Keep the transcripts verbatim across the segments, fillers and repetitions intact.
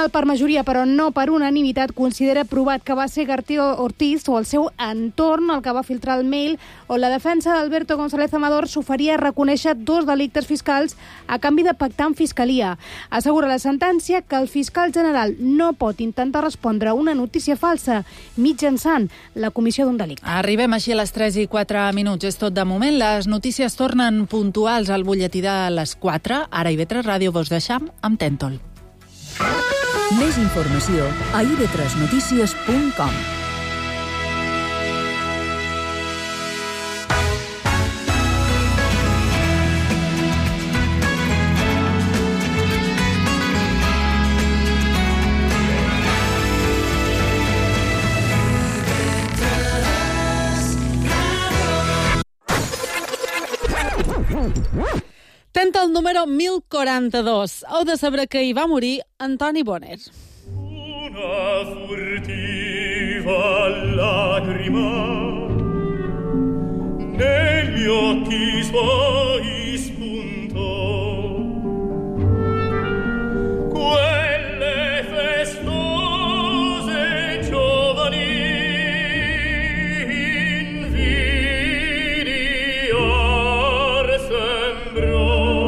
Tribunal, per majoria però no per unanimitat, considera provat que va ser García Ortiz o el seu entorn el que va filtrar el mail on la defensa d'Alberto González Amador s'oferia a reconèixer dos delictes fiscals a canvi de pactar amb Fiscalia. Assegura la sentència que el fiscal general no pot intentar respondre a una notícia falsa mitjançant la comissió d'un delicte. Arribem així a les tres i quatre minuts. És tot de moment. Les notícies tornen puntuals al butlletí de les quatre. Ara i ve tres Ràdio vos deixam amb Tèntol. Més informació a i ve tres notícies punt com. Tenta el número mil quaranta-dos. Heu de saber que hi va morir Antoni Boner. Una furtiva lagrima negli occhi suoi spuntò. Quelle festose giovani invidiar sembrò.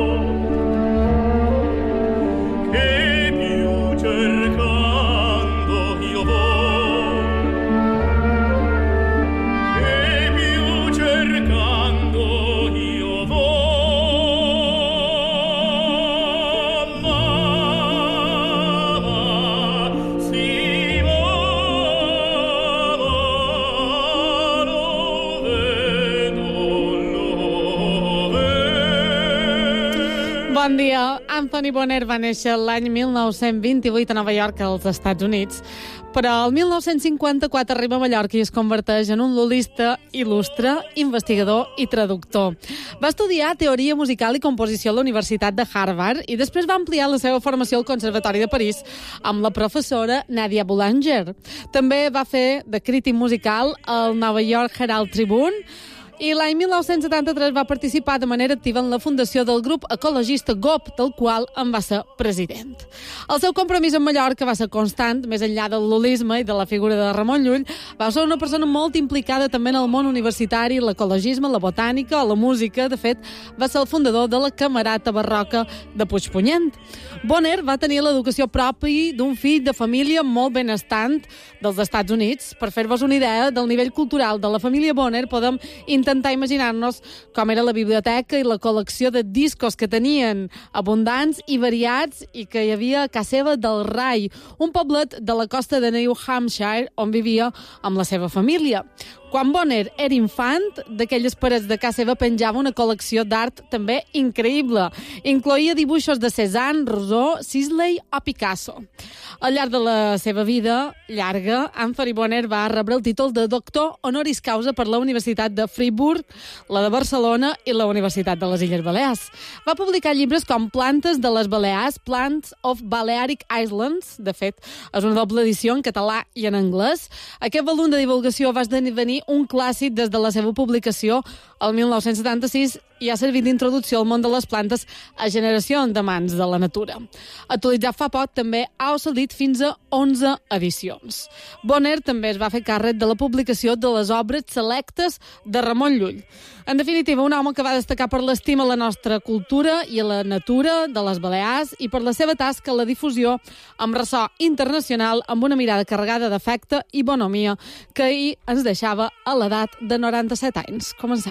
Bon dia. Anthony Boner va néixer l'any mil nou-cents vint-i-vuit a Nova York, als Estats Units, però el mil nou-cents cinquanta-quatre arriba a Mallorca i es converteix en un lulista il·lustre, investigador i traductor. Va estudiar teoria musical i composició a la Universitat de Harvard i després va ampliar la seva formació al Conservatori de París amb la professora Nadia Boulanger. També va fer de crític musical al New York Herald Tribune i l'any mil nou-cents setanta-tres va participar de manera activa en la fundació del grup ecologista G O P, del qual en va ser president. El seu compromís amb Mallorca va ser constant, més enllà del lulisme i de la figura de Ramon Llull. Va ser una persona molt implicada també en el món universitari, l'ecologisme, la botànica o la música. De fet, va ser el fundador de la Camerata Barroca de Puigpunyent. Boner va tenir l'educació pròpia d'un fill de família molt benestant dels Estats Units. Per fer-vos una idea del nivell cultural de la família Boner, podem intentar imaginar-nos com era la biblioteca i la col·lecció de discos que tenien abundants i variats i que hi havia a casa seva del Rai, un poblet de la costa de New Hampshire on vivia amb la seva família. Quan Boner era infant, d'aquelles parets de casa seva penjava una col·lecció d'art també increïble. Incloïa dibuixos de Cézanne, Rousseau, Sisley o Picasso. Al llarg de la seva vida llarga, Anthony Boner va rebre el títol de doctor honoris causa per la Universitat de Friburg, la de Barcelona i la Universitat de les Illes Balears. Va publicar llibres com Plantes de les Balears, Plants of Balearic Islands. De fet, és una doble edició en català i en anglès. Aquest volum de divulgació va esdevenir un clàssic des de la seva publicació el mil nou-cents setanta-sis i ha servit d'introducció al món de les plantes a generacions d'amants de la natura. Actualitzat fa poc, també ha assolit fins a onze edicions. Boner també es va fer càrrec de la publicació de les obres selectes de Ramon Llull. En definitiva, un home que va destacar per l'estima a la nostra cultura i a la natura de les Balears i per la seva tasca a la difusió amb ressò internacional, amb una mirada carregada d'afecte i bonomia que ahir ens deixava a l'edat de noranta-set anys. Comencem.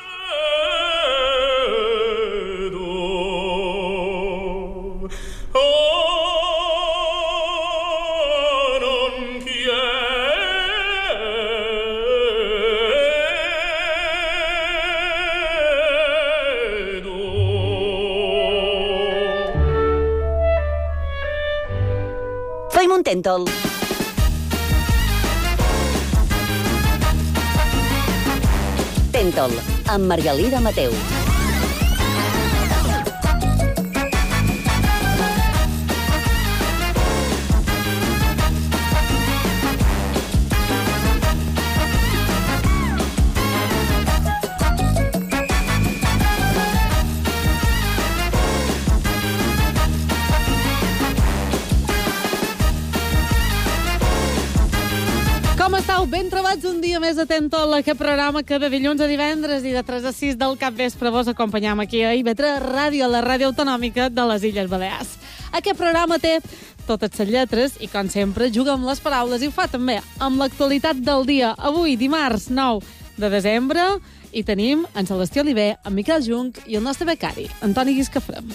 Fem un Tèntol. Tèntol, amb Margalida Mateu. Com estàu? Ben trobats un dia més atento a aquest programa que de dilluns a divendres i de tres a sis del capvespre vos acompanyam aquí a I V tres Ràdio, la ràdio autonòmica de les Illes Balears. Aquest programa té totes les lletres i, com sempre, juga amb les paraules i ho fa també amb l'actualitat del dia. Avui, dimarts nou de desembre, i tenim en Celestí Oliver, en Miquel Junc i el nostre becari, Antoni Guiscafrem.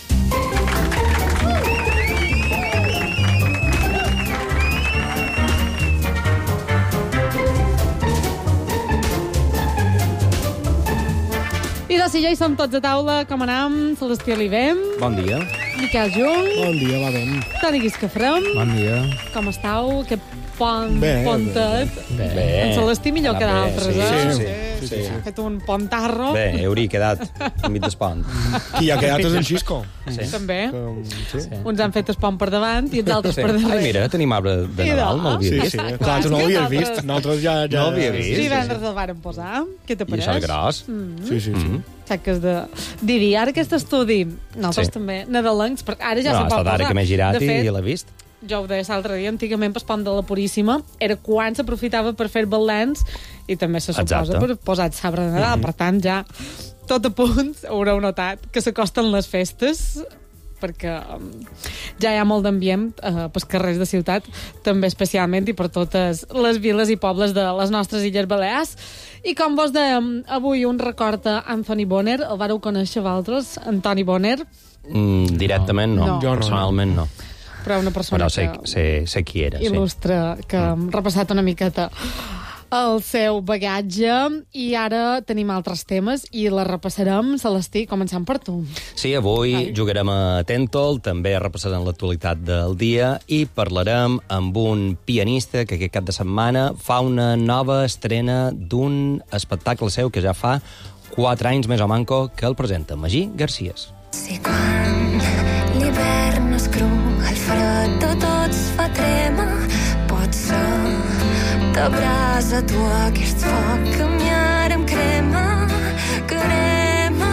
I doncs, si ja hi som tots a taula, com anam? Celestí Oliver. Bon dia. Miquel Junc. Bon dia, va ben. Toni Guiscafrem. Bon dia. Com estàu? Que pont, bé, pontet. Bé. bé. En Celestí millor que d'altres, sí, eh? Sí, sí, sí, sí. Ha fet un pontarro. Bé, hauria quedat enmig d'espont. Qui ha quedat és en Xisco. Sí. També. Um, sí. Sí. Uns han fet espont per davant i els altres Sí. per darrere. Ai, mira, tenim arbre de I Nadal, no l'havia Sí, vist. sí. Clar, tu no ho havies vist. Nosaltres ja... ja... No l'havia vist. Sí, divendres el varen posar. Què te I pareix? això és gros. Sí, sí, sí. Saques de... Didi, ara aquest estudi, nosaltres Sí. també, nadalencs, perquè ara ja No, se ha pot estat posar. ara que m'he girat de i fet, l'he vist. jo ho deia l'altre dia, antigament pel pont de la Puríssima era quan s'aprofitava per fer balents i també se suposa Exacte. per posar sabre de Nadal. Mm -hmm. Per tant, ja tot a punt haureu notat que s'acosten les festes perquè um, ja hi ha molt d'ambient eh, pels carrers de ciutat, també especialment i per totes les viles i pobles de les nostres Illes Balears. I com vos dèiem, avui un record a Anthony Bonner. El vareu conèixer vosaltres, Antoni Bonner? Mm, directament no. No. Jo no. Personalment no. Però una persona Però sé, que sé, sé qui era, sí. il·lustre, que hem repassat una miqueta el seu bagatge i ara tenim altres temes i la repassarem. Celestí, començant per tu. Sí, avui Ai. jugarem a Tentol, també repassarem l'actualitat del dia i parlarem amb un pianista que aquest cap de setmana fa una nova estrena d'un espectacle seu que ja fa quatre anys més o manco que el presenta, Magí Garcies. Si quan l'hivern és cru, el fred de tots fa trema, pot ser de brasa tu aquest foc que a mi ara em crema, crema,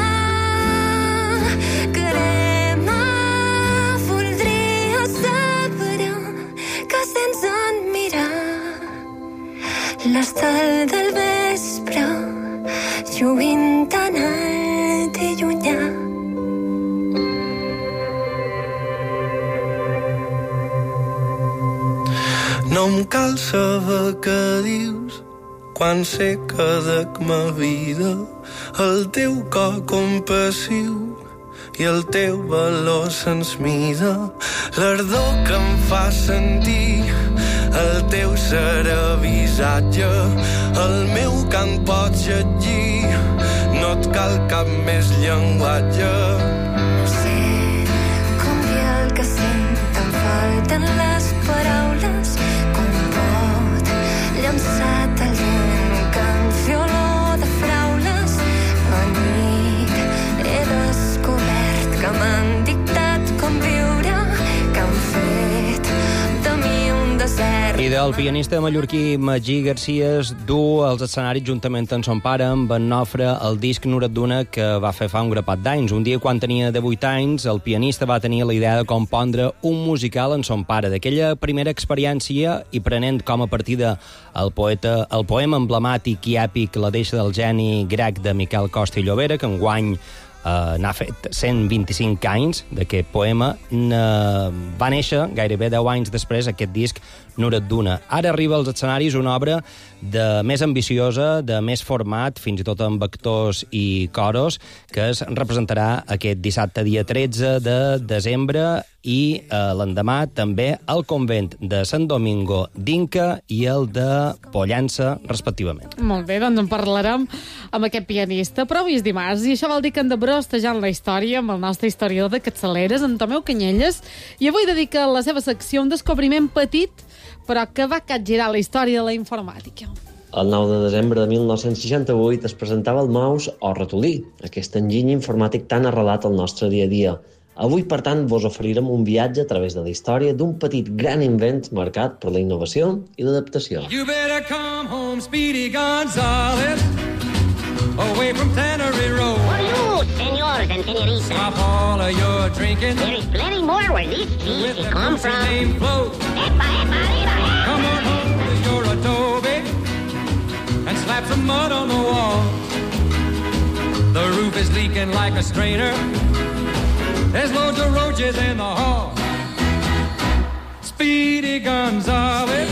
crema. Voldria saber que sense en mirar l'estel del vespre lluint tan alt i llunyà. No em cal saber què dius quan sé que dec ma vida, el teu cor compassiu i el teu valor se'ns mida, l'ardor que em fa sentir el teu serè visatge, el meu cant pots llegir, no et cal cap més llenguatge. No sé com dir el que sent, em falten les paraules, com pot llançat al vent que em fi olor de fraules. La nit he descobert que m'han dictat com viure, que han fet de mi un desert. I del pianista mallorquí Magí Garcies du als escenaris juntament amb son pare, amb en Nofre, el disc Noret d'una que va fer fa un grapat d'anys. Un dia, quan tenia divuit anys, el pianista va tenir la idea de compondre un musical en son pare. D'aquella primera experiència i prenent com a partida el poeta, el poema emblemàtic i èpic La deixa del geni grec de Miquel Costa i Llobera, que enguany Uh, n'ha fet cent vint-i-cinc anys d'aquest poema. Uh, va néixer gairebé deu anys després aquest disc Noret d'una. Ara arriba als escenaris una obra de més ambiciosa, de més format, fins i tot amb actors i coros, que es representarà aquest dissabte dia tretze de desembre i uh, l'endemà també al convent de Sant Domingo d'Inca i el de Pollença, respectivament. Molt bé, doncs en parlarem amb aquest pianista. Però avui és dimarts i això vol dir que hem de brostejant la història amb el nostre historiador de capçaleres, en Tomeu Canyelles, i avui dedica la seva secció a un descobriment petit, però que va capgirar la història de la informàtica. El nou de desembre de mil nou-cents seixanta-vuit es presentava el mouse o ratolí, aquest enginy informàtic tan arrelat al nostre dia a dia. Avui, per tant, vos oferirem un viatge a través de la història d'un petit gran invent marcat per la innovació i l'adaptació. You better come home, Speedy Gonzales, away from Tannery Road. For you, senors and senoritas. Stop all of your drinking. There is plenty more where this cheese With the come country from. name float. Epa, epa, arriba, eh? Come on home to your adobe. is leaking like a strainer. There's loads of roaches in the hall. Speedy Gonzales.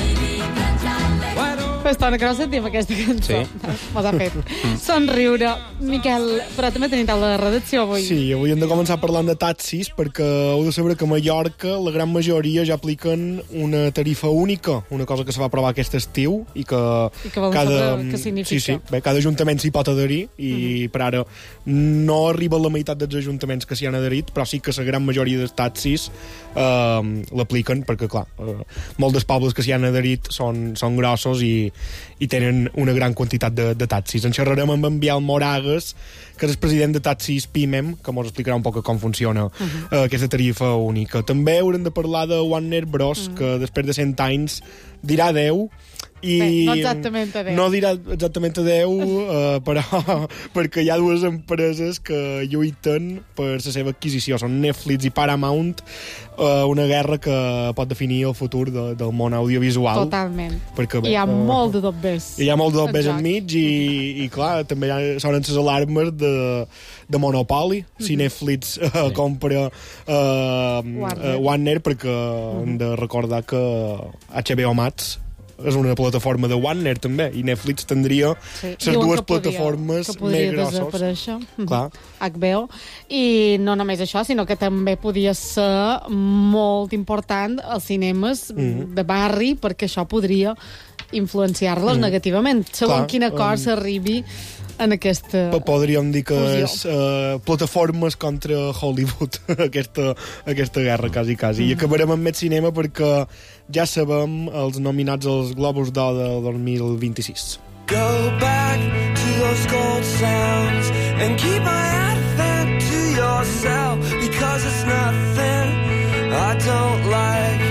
Fa estona que no sentim aquesta cançó. Sí. Mos ha fet somriure. Miquel, però també tenim taula de redacció avui. Sí, avui hem de començar parlant de taxis perquè heu de saber que a Mallorca la gran majoria ja apliquen una tarifa única, una cosa que se va aprovar aquest estiu i que, I que cada, què significa. sí, sí, bé, cada ajuntament s'hi pot adherir i uh-huh. per ara no arriba a la meitat dels ajuntaments que s'hi han adherit, però sí que la gran majoria dels taxis eh, l'apliquen perquè, clar, eh, molts dels pobles que s'hi han adherit són, són grossos i i tenen una gran quantitat de, de taxis. En xerrarem amb en Biel Moragues, que és el president de Taxis Pimem, que ens explicarà un poc com funciona uh-huh. uh, aquesta tarifa única. També haurem de parlar de Warner Bros, uh-huh. que després de cent anys dirà adeu i Bé, no exactament adeu. No dirà exactament adeu, uh, però perquè hi ha dues empreses que lluiten per la seva adquisició. Són Netflix i Paramount, uh, una guerra que pot definir el futur de, del món audiovisual. Totalment. Perquè, bé, hi ha uh, molt de dobbers. Hi ha molt de dobbers enmig i, i, clar, també hi ha, sonen les alarmes de, de monopoli. Mm-hmm. Si Netflix uh, sí. compra uh, Warner. Uh, Warner, perquè mm-hmm. hem de recordar que H B O Max és una plataforma de Warner també, i Netflix tindria sí. les dues que podia, plataformes que més grosses. Clar. H B O. I no només això, sinó que també podia ser molt important als cinemes mm-hmm. de barri, perquè això podria influenciar-los mm. negativament, segons quin acord um... s'arribi en aquesta podríem dir que fusió. És uh, plataformes contra Hollywood aquesta, aquesta guerra, quasi, quasi. Mm. I acabarem amb més cinema perquè ja sabem els nominats als Globus d'Or del dos mil vint-i-sis. Go back to those gold sounds and keep my advent to yourself because it's nothing I don't like.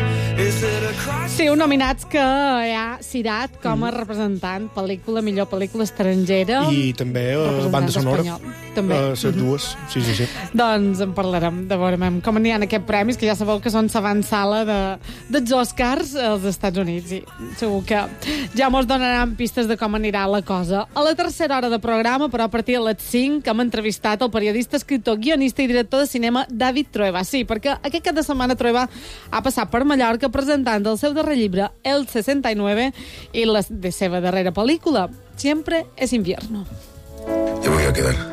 Sí, un nominats que hi ha Cirat com a representant pel·lícula, millor pel·lícula estrangera. I també uh, banda sonora. També. Uh, les dues, sí, sí, sí. Doncs en parlarem, de veurem com n'hi ha aquests premis, que ja sabeu que són l'avançala de, dels Oscars als Estats Units. I segur que ja mos donaran pistes de com anirà la cosa. A la tercera hora de programa, però a partir de les cinc, hem entrevistat el periodista, escriptor, guionista i director de cinema David Trueba. Sí, perquè aquest cap de setmana Trueba ha passat per Mallorca presentant el seu darrer llibre, El sesenta y nueve, i la de seva darrera pel·lícula, Siempre es invierno. Te voy a quedar.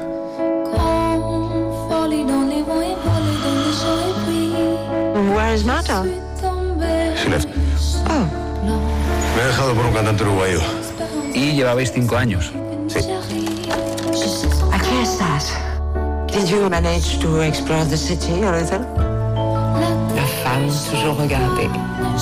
Where is Mata? She left. Oh. Me ha dejado por un cantante uruguayo. Y llevabais cinco años. Sí. Aquí estás. Did you manage to explore the city a little? La femme toujours regardée.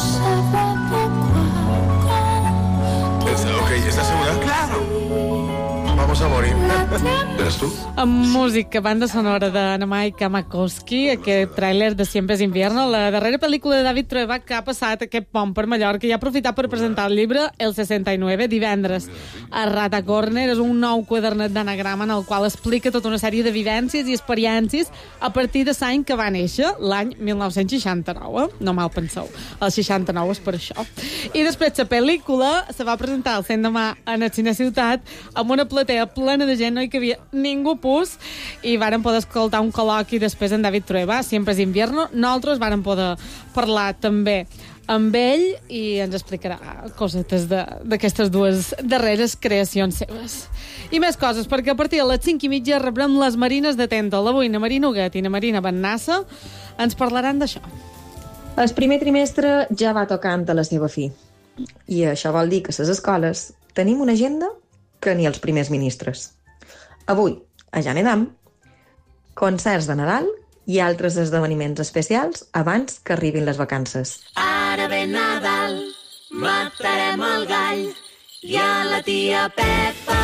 Ok, ¿estás segura? Claro. Vamos a morir. ¿Eres tú? Amb música, banda sonora de Namaika Makowski, aquest tràiler de Siempre es invierno, la darrera pel·lícula de David Trueba que ha passat aquest pont per Mallorca i ha aprofitat per presentar el llibre El sesenta y nueve divendres a Rata Corner. És un nou quadernet d'anagrama en el qual explica tota una sèrie de vivències i experiències a partir de l'any que va néixer, l'any mil nou-cents seixanta-nou. Eh? No mal penseu, el seixanta-nou és per això. I després la pel·lícula se va presentar el cent de mà en el Cine Ciutat amb una platea plena de gent, no hi havia ningú pus, i varen poder escoltar un col·loqui després en David Trueba, Siempre es invierno. Nosaltres varen poder parlar també amb ell i ens explicarà cosetes d'aquestes dues darreres creacions seves. I més coses, perquè a partir de les cinc i mitja rebrem les Marines de Tèntol. Avui na Marina Huguet i na Marina Bennassa ens parlaran d'això. El primer trimestre ja va tocant a la seva fi. I això vol dir que a les escoles tenim una agenda que ni els primers ministres. Avui, a Janedam, concerts de Nadal i altres esdeveniments especials abans que arribin les vacances. Ara ve Nadal, matarem el gall i a la tia Pepa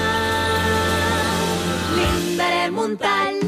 li darem un tall.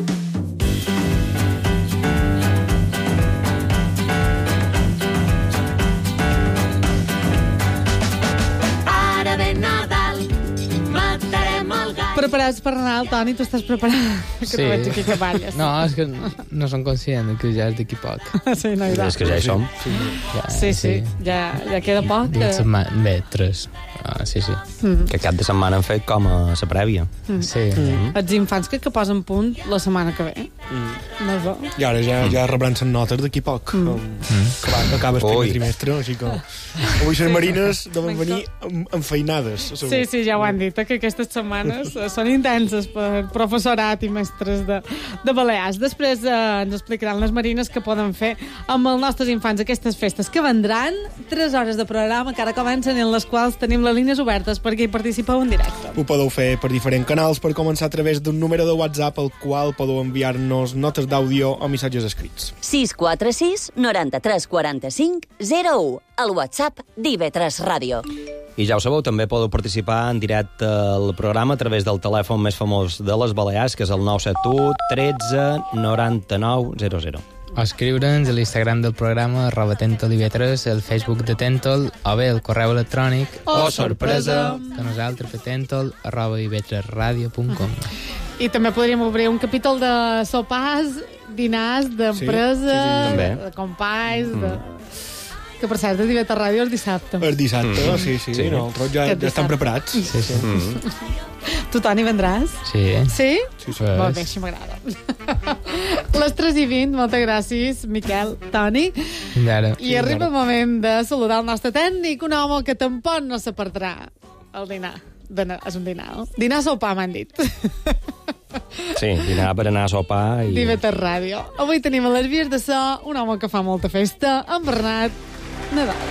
Ara ve Nadal, matarem el gall. Preparats per Nadal, Toni? Tu estàs preparat? Que Sí. no veig aquí que balles. No, és que no som conscients que ja és d'aquí poc. Sí, no hi va. És que ja hi som. Ja, Sí, sí, ja, ja queda poc. Dues Que... setmanes, bé, tres. Ah, sí, sí. Mm. Que cap de setmana han fet com a la prèvia. Mm. Sí. Mm. Els infants que, que posen punt la setmana que ve. Mm. No és bo? I ara ja, ja rebran les notes d'aquí poc. Mm. Mm. Acaba, acaba el primer Ui. trimestre, així que... Avui les marines deuen venir en- enfeinades. Segur. Sí, sí, ja ho han dit, eh, que aquestes setmanes eh, són intenses per professorat i mestres de, de Balears. Després eh, ens explicaran les marines que poden fer amb els nostres infants aquestes festes que vendran. Tres hores de programa que ara comencen en les quals tenim les línies obertes perquè hi participeu en directe. Ho podeu fer per diferents canals, per començar a través d'un número de WhatsApp al qual podeu enviar-nos notes d'àudio o missatges escrits. sis quatre sis noranta-tres quaranta-cinc zero u, el WhatsApp d'I V tres Ràdio. I ja ho sabeu, també podeu participar en directe al programa a través del telèfon més famós de les Balears, que és el nou set u tretze noranta-nou zero zero. O escriure'ns a l'Instagram del programa arroba Tentol I V tres, el Facebook de Tentol, o bé el correu electrònic, Oh, sorpresa! que nosaltres per Tentol arroba i v tres radio punt com. I també podríem obrir un capítol de sopars, dinars, d'empresa, Sí, sí, sí, també. de companys, de... que per cert, de Diveta Ràdio és dissabte. El dissabte, Mm. sí, sí, Sí. no, els rots ja, Aquest ja estan dissabte. preparats. Sí, sí. Mm. Tu, Toni, vendràs? Sí. Sí? Sí, sí. Molt bé, així m'agrada. Les tres i vint, moltes gràcies, Miquel, Toni. Fins ara. I arriba el moment de saludar el nostre tècnic, un home que tampoc no se perdrà el dinar. Dinar, és un dinar, no? Dinar sopar, m'han dit. Sí, dinar per anar a sopar i... Diveta Ràdio. Avui tenim a les vies de so un home que fa molta festa, en Bernat Nadal.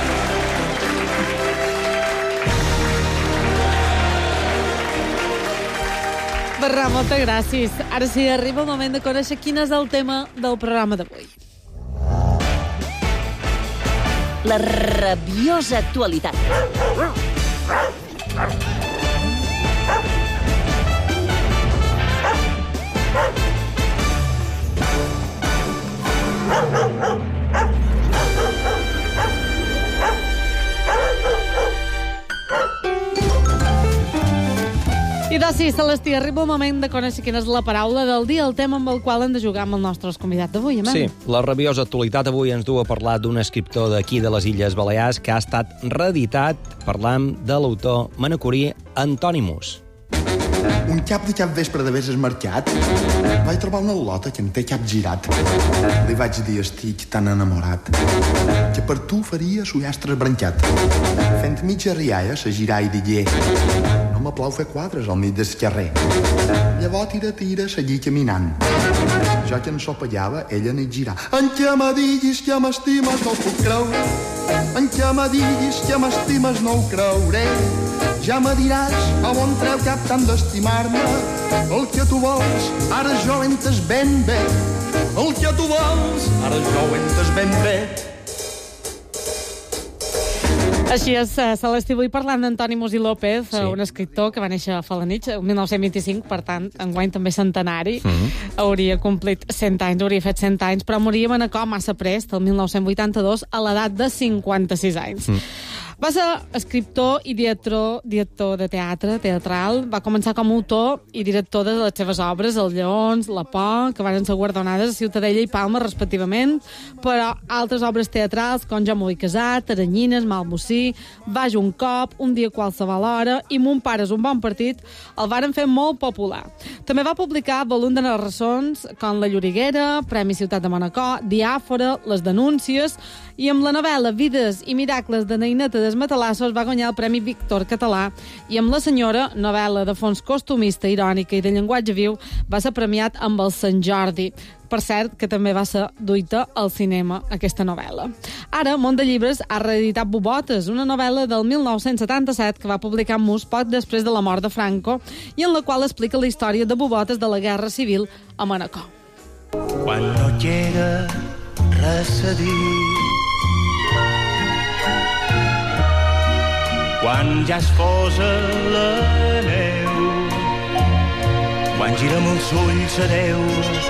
Bernat, moltes gràcies. Ara sí, arriba el moment de conèixer quin és el tema del programa d'avui. La rabiosa actualitat. I doncs sí, Celestí, arriba el moment de conèixer quina és la paraula del dia, el tema amb el qual hem de jugar amb els nostres convidats d'avui. Amant. Sí, la rabiosa actualitat avui ens du a parlar d'un escriptor d'aquí de les Illes Balears que ha estat reeditat. Parlam de l'autor manacorí Antònimus. Un cap de cap vespre d'haver-se marxat, vaig trobar una lota que em té cap girat. Li vaig dir, estic tan enamorat, que per tu faria sullastre brancat. Fent mitja rialla, se girà i digué, no me plau fer quadres al mig del carrer. Llavors, tira, tira, seguí caminant. Jo que ensopellava, ella n'hi girà. En què me diguis que m'estimes no ho puc creure. En què me diguis que m'estimes no ho creuré. Ja me diràs a on treu cap tant d'estimar-me. El que tu vols, ara jo ho entes ben bé. El que tu vols, ara jo ho entes ben bé. Així és, eh, Celestí, avui parlant d'Antoni Musí López, Sí. sí. un escriptor que va néixer a Falanich el mil nou-cents vint-i-cinc, per tant, enguany també centenari, mm -hmm. hauria complit cent anys, hauria fet cent anys, però moria a Manacor massa prest, el mil nou-cents vuitanta-dos, a l'edat de cinquanta-sis anys. Mm. Va ser escriptor i director, director de teatre, teatral. Va començar com a autor i director de les seves obres, Els Lleons, La Por, que van ser guardonades a Ciutadella i Palma, respectivament, però altres obres teatrals, com Jo m'ho vull casar, Taranyines, Malbocí, Vaig un cop, Un dia qualsevol hora i Mon pare és un bon partit, el varen fer molt popular. També va publicar volum de narracions com La Lloriguera, Premi Ciutat de Manacor, Diàfora, Les Denúncies, i amb la novel·la Vides i miracles de Naineta dels Matalassos va guanyar el Premi Víctor Català i amb La senyora, novel·la de fons costumista, irònica i de llenguatge viu, va ser premiat amb el Sant Jordi. Per cert, que també va ser duita al cinema, aquesta novel·la. Ara, Mont de Llibres ha reeditat Bobotes, una novel·la del mil nou-cents setanta-set que va publicar en Mus poc després de la mort de Franco i en la qual explica la història de Bobotes de la Guerra Civil a Manacor. Quan no queda res a dir, quan ja es posa la neu, quan girem els ulls a Déu,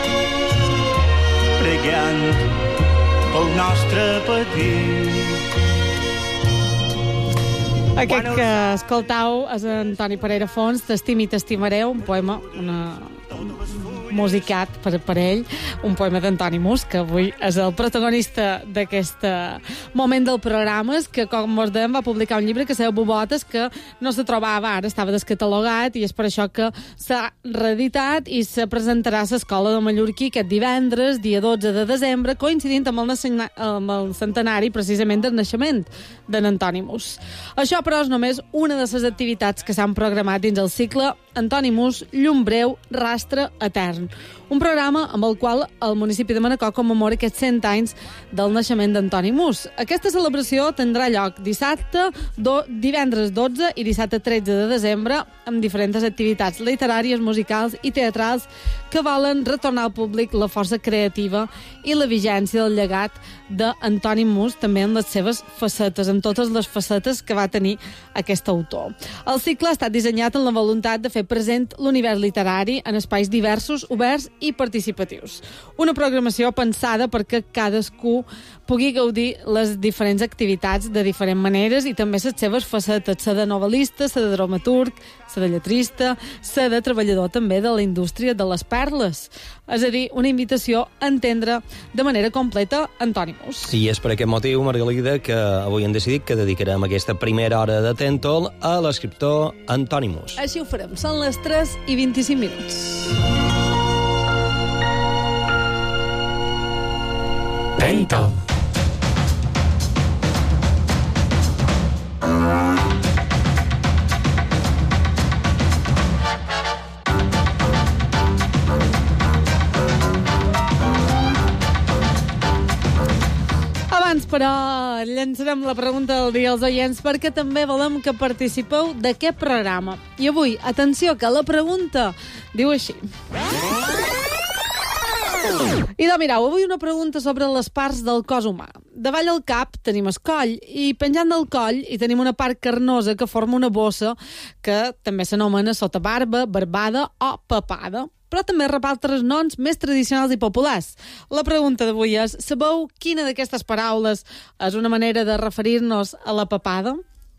pregant pel nostre patir. Aquest que escoltau és Antoni Pereira Fons, T'estimi i t'estimaré, un poema, una musicat per, per ell, un poema d'Antoni Mus, que avui és el protagonista d'aquest moment del programa, que, com us dèiem, va publicar un llibre que s'ha Bobotes, que no se trobava ara, estava descatalogat, i és per això que s'ha reeditat i se presentarà a l'Escola de Mallorquí aquest divendres, dia dotze de desembre, coincidint amb el, amb el centenari, precisament, del naixement d'en Antoni Mus. Això, però, és només una de les activitats que s'han programat dins el cicle Antoni Mus, Llum breu, rastre etern. Un programa amb el qual el municipi de Manacor commemora aquests cent anys del naixement d'Antoni Mus. Aquesta celebració tindrà lloc dissabte, do, divendres dotze i dissabte tretze de desembre, amb diferents activitats literàries, musicals i teatrals que volen retornar al públic la força creativa i la vigència del llegat d'Antoni Mus, també en les seves facetes, en totes les facetes que va tenir aquest autor. El cicle ha estat dissenyat amb la voluntat de fer present l'univers literari en espais diversos, oberts i participatius. Una programació pensada perquè cadascú pugui gaudir les diferents activitats de diferents maneres i també les seves facetes, la de novel·lista, la de dramaturg, la de lletrista, la de treballador també de la indústria de les perles. És a dir, una invitació a entendre de manera completa Antoni Mus. I és per aquest motiu, Margalida, que avui hem decidit que dedicarem aquesta primera hora de Tèntol a l'escriptor Antoni Mus. Així ho farem. Són les tres i vint-i-cinc minuts. Tèntol. Abans, però, llançarem la pregunta del dia als oients perquè també volem que participeu d'aquest programa. I avui, atenció, que la pregunta diu així. I doncs, mireu, avui una pregunta sobre les parts del cos humà. Davall el cap tenim el coll i penjant del coll hi tenim una part carnosa que forma una bossa que també s'anomena sotabarba, barbada o papada. Però també rep altres noms més tradicionals i populars. La pregunta d'avui és, sabeu quina d'aquestes paraules és una manera de referir-nos a la papada?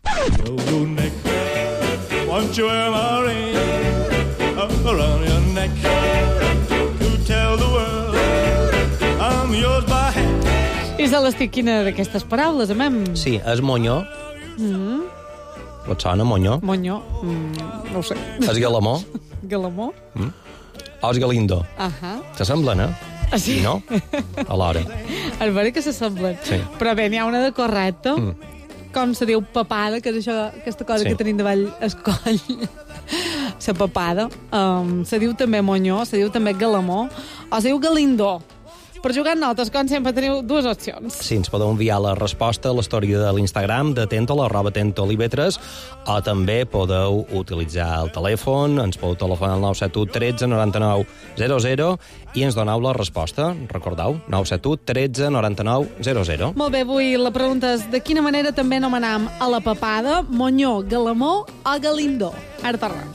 Won't you wear my ring around your neck to tell the world I'm yours by hand. I se l'estic quina d'aquestes paraules, amem? Sí, és monyó. Mm. Et sona, monyó? Monyó, mm, no ho sé. És galamó? Galamó? Mm. O és galindo? Ahà. S'assemblen, eh? Ah, sí? I no? Alhora. És vera que s'assemblen. Sí. Però bé, n'hi ha una de correcta. Mm. Com se diu papada, que és això, aquesta cosa sí. que tenim davall el coll. La papada. Um, se diu també monyó, se diu també galamó, o se diu galindó. Per jugar amb notes, com sempre, teniu dues opcions. Sí, ens podeu enviar la resposta a l'història de l'Instagram de Tèntol, arroba Tèntol i Vetres, o també podeu utilitzar el telèfon, ens podeu telefonar al nou set u tretze noranta-nou zero zero i ens doneu la resposta. Recordeu, nou set u tretze noranta-nou zero zero. Molt bé, avui la pregunta és de quina manera també anomenam a la papada, monyó, galamó o galindó? Ara parlem.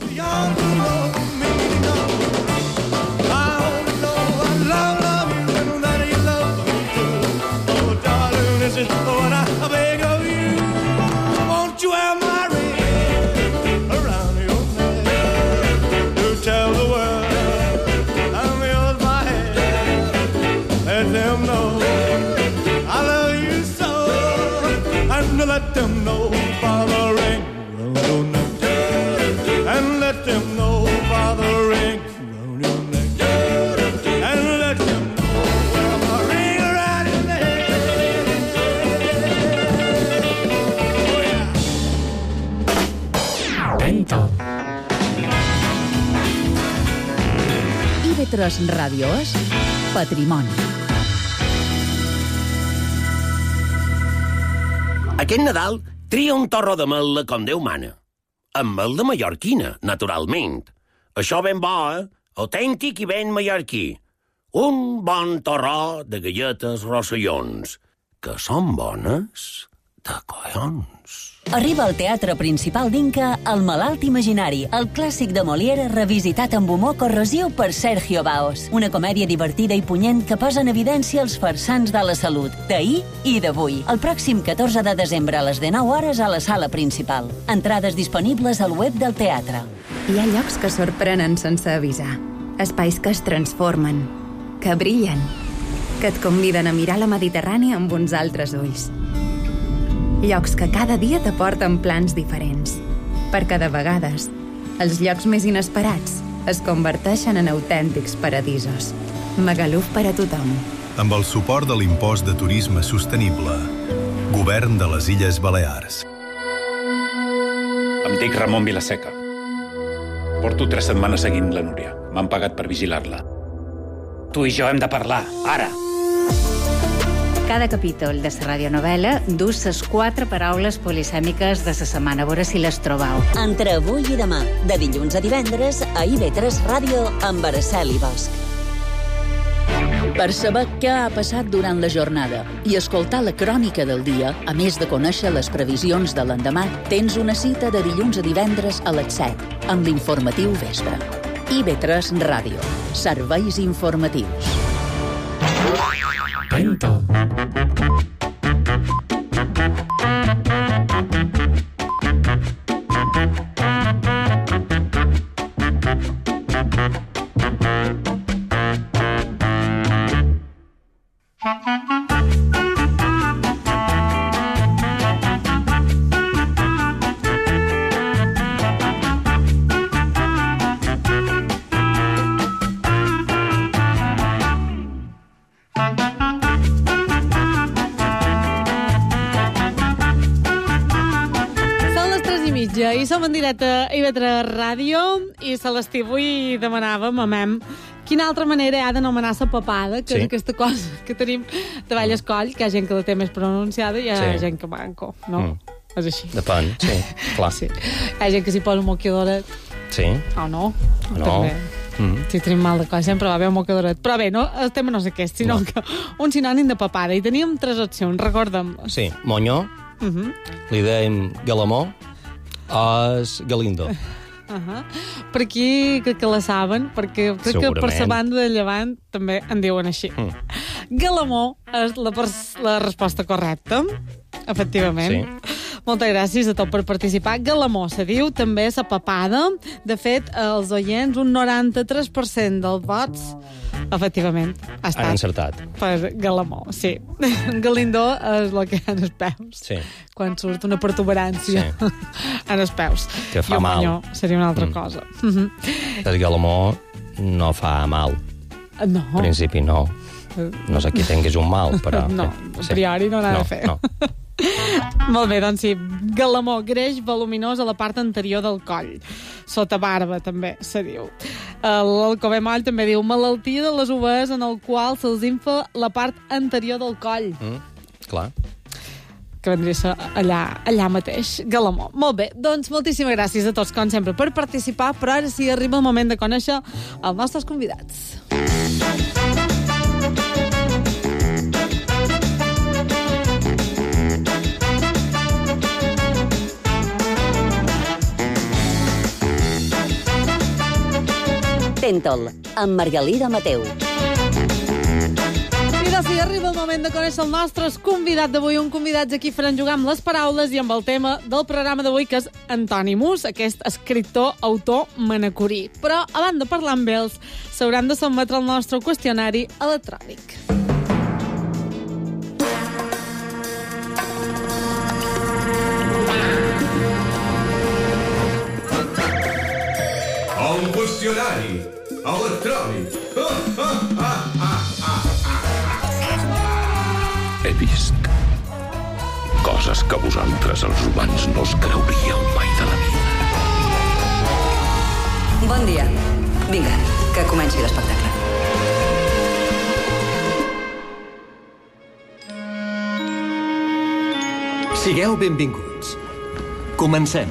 This is what I beg of you. Won't you wear my ring around your neck to tell the world I'm yours by hand? Let them know I love you so, and let them know by the ring around your neck, and let them know by the ring around your neck, and let them know where my ring around your neck. I ve tres Ràdio és Patrimoni. Aquest Nadal tria un torro de mel com Déu mana. Amb mel de mallorquina, naturalment. Això ben bo, eh? Autèntic i ben mallorquí. Un bon torró de galletes rossellons, que són bones de collons. Arriba al Teatre Principal d'Inca El malalt imaginari, el clàssic de Molière revisitat amb humor corrosiu per Sergio Baos. Una comèdia divertida i punyent que posa en evidència els farsants de la salut, d'ahir i d'avui. El pròxim catorze de desembre a les dinou hores a la sala principal. Entrades disponibles al web del teatre. Hi ha llocs que sorprenen sense avisar. Espais que es transformen, que brillen, que et conviden a mirar la Mediterrània amb uns altres ulls. Llocs que cada dia t'aporten plans diferents, perquè de vegades els llocs més inesperats es converteixen en autèntics paradisos. Magaluf per a tothom. Amb el suport de l'impost de turisme sostenible. Govern de les Illes Balears. Em dic Ramon Vilaseca. Porto tres setmanes seguint la Núria. M'han pagat per vigilar-la. Tu i jo hem de parlar, ara. Cada capítol de la radionovela du ses quatre paraules polisèmiques de la setmana. A veure si les trobau. Entre avui i demà, de dilluns a divendres, a I V tres Ràdio amb Araceli Bosch. Per saber què ha passat durant la jornada i escoltar la crònica del dia, a més de conèixer les previsions de l'endemà, tens una cita de dilluns a divendres a les set, amb l'informatiu vespre. I V tres Ràdio. Serveis informatius. Pento. I som en directe a I V tres Ràdio i a l'Estiu avui demanàvem a Mem quina altra manera ha d'anomenar la papada, que sí. És aquesta cosa que tenim de Vallescoll, que hi ha gent que la té més pronunciada i hi ha sí. Gent que manco, no? Mm. És així. Depèn, sí, clar. Sí. Hi ha gent que s'hi posa un moquidoret. Sí. O no. O no. També. Mm. Si tenim mal de cor, sempre va haver un moquidoret. Però bé, no, el tema no és aquest, sinó no. Que un sinònim de papada. I teníem tres opcions, recorda'm. Sí, Monyó, uh -huh. li dèiem Galamó, és Galindo. Uh -huh. Per aquí crec que la saben, perquè crec que per la banda de Llevant també en diuen així. Mm. Galamó és la, la resposta correcta, efectivament. Sí. Moltes gràcies a tots per participar. Galamó se diu també la papada. De fet, els oients, un noranta-tres per cent dels vots efectivament ha estat han encertat per Galamó, sí. Galindó és el que hi ha en els peus, sí. Quan surt una protuberància sí. En els peus, que fa i mal. Monyó seria una altra mm. cosa. Mm-hmm. El Galamó no fa mal. No. En principi no. No sé qui tinguis un mal, però... No, a priori no n'ha no, de fer. No. Molt bé, doncs sí. Galamó, greix voluminós a la part anterior del coll. Sota barba, també, se diu. L'Alcover Moll també diu malaltia de les ovelles en el qual se'ls infa la part anterior del coll. Mm, clar. Que vendria a ser allà, allà mateix. Galamó. Molt bé, doncs moltíssimes gràcies a tots, com sempre, per participar, però ara sí arriba el moment de conèixer els nostres convidats. Tentol, amb Margalida Mateu. I doncs sí, arriba el moment de conèixer el nostre convidat d'avui, un convidat aquí faran jugar amb les paraules i amb el tema del programa d'avui, que és Antoni Mus, aquest escriptor, autor manacorí. Però, abans de parlar amb ells, s'hauran de sotmetre el nostre qüestionari electrònic. Un qüestionari electrònic. He vist coses que vosaltres, els humans, no us creuríeu mai de la vida. Bon dia. Vinga, que comenci l'espectacle. Sigueu benvinguts. Comencem.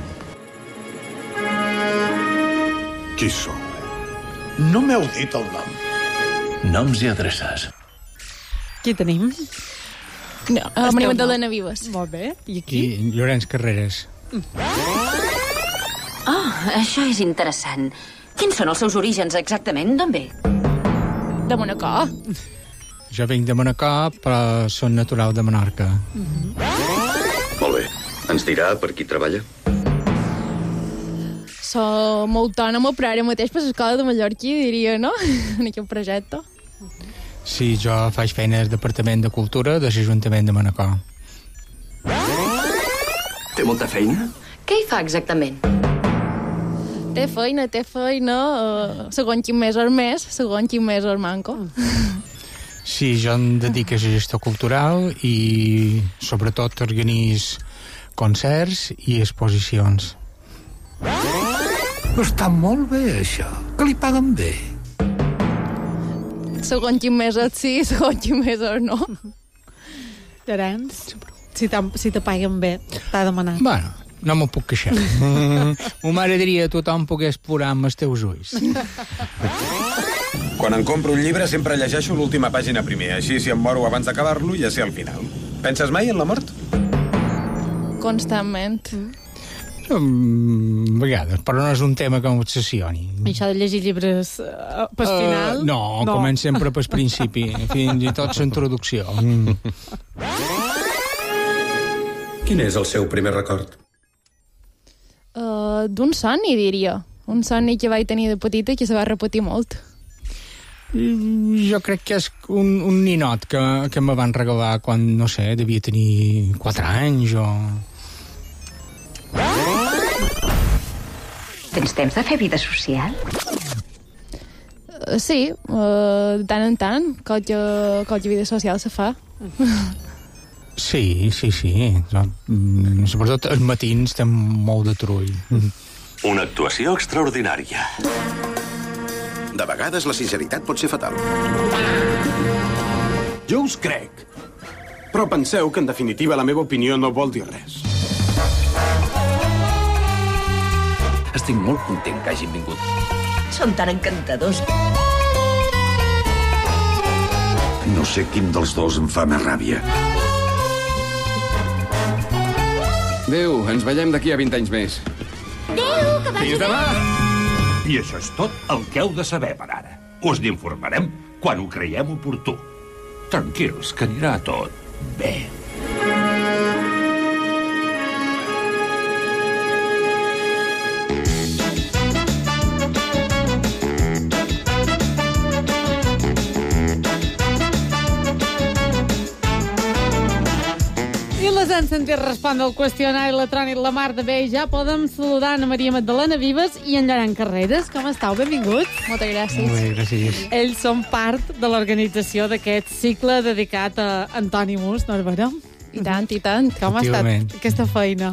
Qui sou? No m'heu dit el nom. Noms i adreces. Qui tenim? No, a Maria Magdalena Vives. Molt bé. I aquí? I Llorenç Carreras. Oh, això és interessant. Quins són els seus orígens exactament? D'on ve? De Manacor. Jo vinc de Manacor, però són natural de Menorca. Molt bé. Ens dirà per qui treballa? Som autònoma, però ara mateix per l'escola de Mallorquí, diria, no? En aquest projecte. Sí, jo faig feina al Departament de Cultura de l'Ajuntament de Manacor. Té molta feina? Què hi fa exactament? Té feina, té feina, uh, segons quin mes al mes, segons quin mes al manco. Sí, jo em dedico a la gestió cultural i sobretot organitzo concerts i exposicions. Està molt bé, això. Que li paguen bé. Segons quin mes et sí, segons quin mes el no. Llorenç, si, si te paguen bé, t'ha demanat. Bueno, no m'ho puc queixar. Mm, M'agradaria que tothom pogués plorar amb els teus ulls. Quan em compro un llibre sempre llegeixo l'última pàgina primer, així si em moro abans d'acabar-lo ja sé al final. Penses mai en la mort? Constantment. Mm, vegades, però no és un tema que m'obsessioni. Això de llegir llibres uh, pel uh, final? No, no, comença sempre pel principi, fins i tot l'introducció. Mm. Quin és el seu primer record? Uh, d'un somni, diria. Un somni que vaig tenir de petita i que se va repetir molt. Jo crec que és un, un ninot que, que me van regalar quan, no sé, devia tenir quatre anys o... Tens temps de fer vida social? Uh, sí, uh, de tant en tant, qualque, qualque vida social se fa. Sí, sí, sí. Sobretot els matins estem molt de trull. Una actuació extraordinària. De vegades la sinceritat pot ser fatal. Jo us crec. Però penseu que, en definitiva, la meva opinió no vol dir res. Estic molt content que hagin vingut. Són tan encantadors. No sé quin dels dos em fa més ràbia. Adéu, ens veiem d'aquí a vint anys més. Adéu, que vagi Fins demà! I això és tot el que heu de saber per ara. Us n'informarem quan ho creiem oportú. Tranquils, que anirà tot bé. Han sentit respondre el qüestionari electrònic La Mar de Bé i ja podem saludar Ana Maria Magdalena Vives i en Llorenç Carreras. Com estàu? Benvinguts. Moltes gràcies. Molt bé, gràcies. Ells són part de l'organització d'aquest cicle dedicat a Antònimus, no és vera? I tant, i tant. Com ha estat aquesta feina?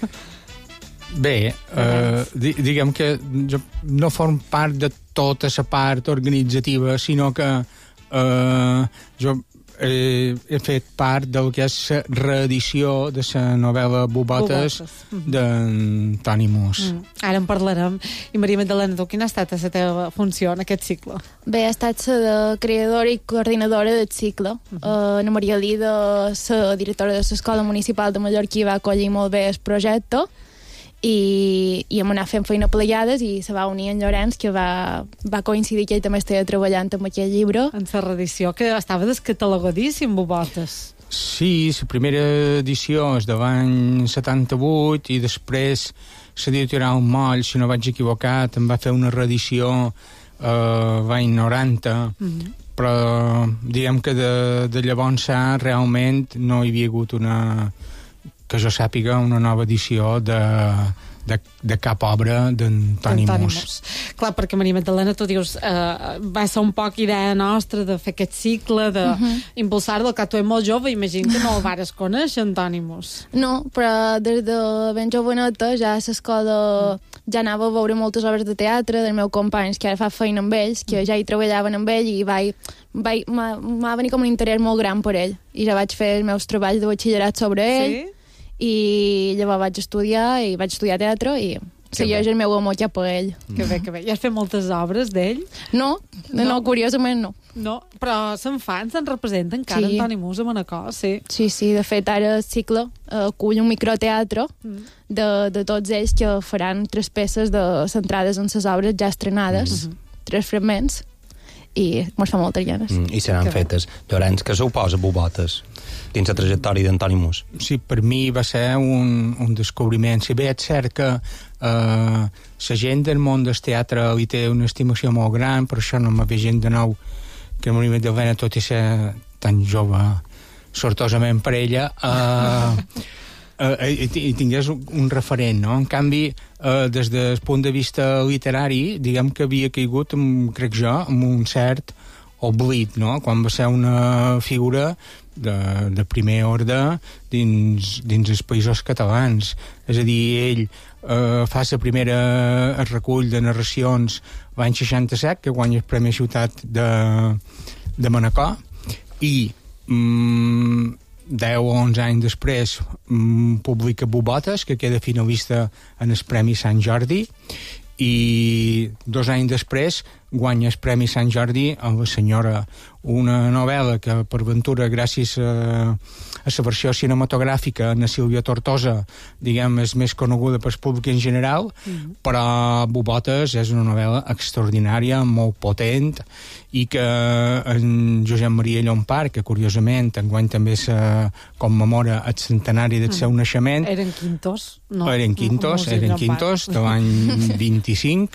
Bé, eh, diguem que jo no form part de tota la part organitzativa, sinó que eh, jo Eh, he fet part del que és la reedició de la novel·la Bobotes, Bobotes. d'Antoni Mus. Mm. Ara en parlarem. I Maria Magdalena, tu, quina ha estat la teva funció en aquest cicle? Bé, ha estat la de creadora i coordinadora del cicle. Uh -huh. uh, Ana Maria Lida, la directora de l'Escola Municipal de Mallorquí, va acollir molt bé el projecte i, i hem anat fent feina plegades i se va unir en Llorenç, que va, va coincidir que ell també estava treballant amb aquell llibre. En la reedició, que estava descatalogadíssim, Bobotes. Sí, la primera edició és de l'any setanta-vuit i després l'editorial Moll, si no vaig equivocat, em va fer una reedició eh, l'any noranta, mm-hmm. però diguem que de, de llavors realment no hi havia hagut una... que jo sàpiga, una nova edició de, de, de cap obra d'Antoni Mus. Clar, perquè Maria Magdalena, tu dius, eh, va ser un poc idea nostra de fer aquest cicle, d'impulsar-lo, uh-huh. que tu ets molt jove, imagino que no el vares conèixer, Antoni Mus. No, però des de ben joveneta ja a l'escola ja anava a veure moltes obres de teatre dels meus companys, que ara fa feina amb ells, que ja hi treballaven amb ell, i vaig, vaig, m'ha venit com un interès molt gran per ell, i ja vaig fer els meus treballs de batxillerat sobre ell, sí? I llavors vaig estudiar i vaig estudiar teatre i, segueix el meu amor cap a ell. Que bé, que bé. I has fet moltes obres d'ell? No, no, no, curiosament no. No, però se'n fan, se'n representa encara Sí. Antoni Mus a Manacor, sí. Sí, sí, de fet ara el cicle eh, acull un microteatre Mm. de, de tots ells que faran tres peces de, centrades en les obres ja estrenades, Mm. tres fragments, i mos fa moltes ganes. Mm, I seran fetes. Llorenç, què suposa Bobotes dins la trajectòria d'Antoni Mus? Sí, per mi va ser un, un descobriment. Si bé és cert que eh, la gent del món del teatre li té una estimació molt gran, per això no me ve gent de nou que el moviment del Vena, tot i ser tan jove, sortosament per ella, eh, eh, i, i tingués un, un referent, no? En canvi, eh, des del punt de vista literari, diguem que havia caigut, amb, crec jo, amb un cert oblit, no? Quan va ser una figura de, de primer ordre dins, dins els països catalans. És a dir, ell eh, fa la primera el recull de narracions l'any seixanta-set, que guanya el Premi Ciutat de, de Manacor, i mm, deu o onze anys després mm, publica Bobotes, que queda finalista en el Premi Sant Jordi, i dos anys després guanya el Premi Sant Jordi amb La Senyora, una novel·la que per ventura, gràcies a, a la versió cinematogràfica de Sílvia Tortosa, diguem, és més coneguda pel públic en general, mm-hmm. però Bobotes és una novel·la extraordinària, molt potent, i que en Josep Maria Llompart, que curiosament enguany també se commemora el centenari del seu Mm. naixement. Eren quintos? No. Eren quintos, No, no, eren no, quintos, de l'any vint-i-cinc.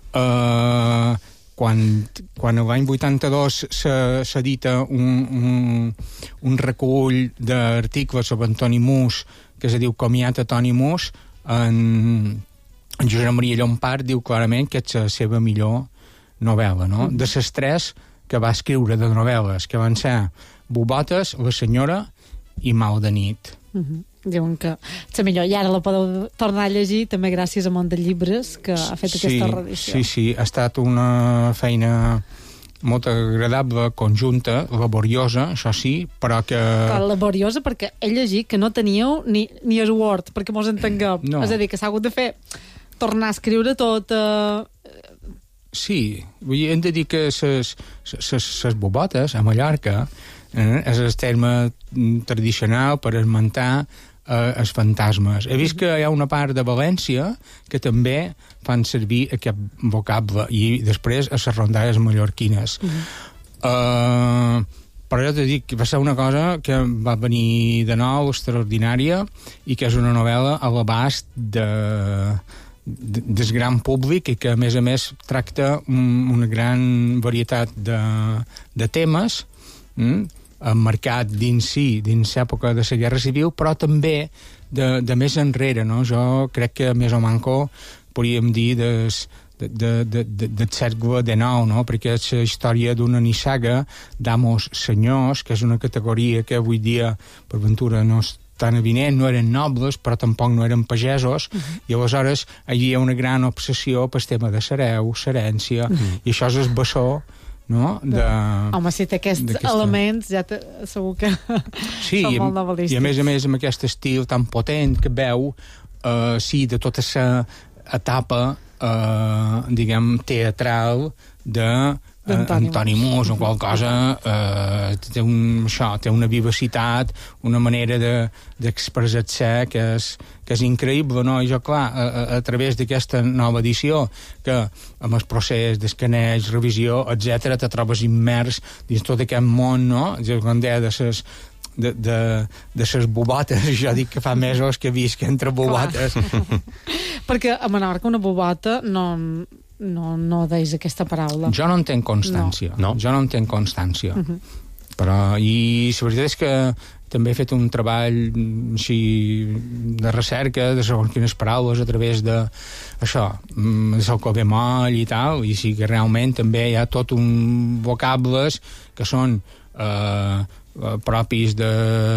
Uh, quan, quan l'any vuitanta-dos s'edita un, un, un recull d'articles sobre Antoni Mus, que es diu Comiat a Toni Mus, en, en Josep Maria Llompart diu clarament que és la seva millor novel·la, no? De les tres que va escriure de novel·les, que van ser Bobotes, La Senyora i Mal de nit. Uh -huh. Diuen que la millor, i ara la podeu tornar a llegir també gràcies a Mont de Llibres, que ha fet sí, aquesta reedició. Sí, sí, ha estat una feina molt agradable, conjunta, laboriosa, això sí, però que... Clar, laboriosa, perquè he llegit que no teníeu ni, ni el Word, perquè mos entenguem. No. És a dir, que s'ha hagut de fer tornar a escriure tot... Eh... Sí, vull dir, hem de dir que les bobotes a Mallorca eh, és el terme tradicional per esmentar eh, els fantasmes. He vist que hi ha una part de València que també fan servir aquest vocable, i després a les rondalles mallorquines. Uh-huh. uh, però jo t'he dit que va ser una cosa que va venir de nou extraordinària, i que és una novel·la a l'abast de del gran públic, i que a més a més tracta un, una gran varietat de, de temes, mm? emmarcat dins sí, dins l'època de la Guerra Civil, però també de, de més enrere, no? Jo crec que més o manco podríem dir des, de, de, de, de, del segle dinou, no? Perquè és la història d'una nissaga d'amos senyors, que és una categoria que avui dia per ventura no és tan evident, no eren nobles, però tampoc no eren pagesos, uh-huh. i aleshores hi ha una gran obsessió pel tema de l'hereu, l'herència, uh-huh. i això és el bessó, no? De, Home, si té aquests d'aquesta... elements, ja te, segur que sí, són i, molt novel·lístics. I a més a més amb aquest estil tan potent que veu, uh, sí, de tota la etapa, uh, diguem, teatral de Antoni, Antoni Mus, o qual cosa eh, té, un, això, té una vivacitat, una manera d'expressar-se de, que, és, que és increïble, no? I jo, clar, a, a, a través d'aquesta nova edició, que amb el procés d'escaneig, revisió, etcètera, te trobes immers dins tot aquest món, no? Jo, quan deia de ses de, de, de ses bobotes, jo dic que fa mesos que visc entre bobotes. Perquè a Menorca una bobota no... No, no deis aquesta paraula. Jo no en tenc constància. No. Jo no en tenc constància. Uh-huh. Però, i la veritat és que també he fet un treball així, de recerca de segons quines paraules a través de això, de el bemoll i tal, i sí que realment també hi ha tot un vocables que són eh, propis de...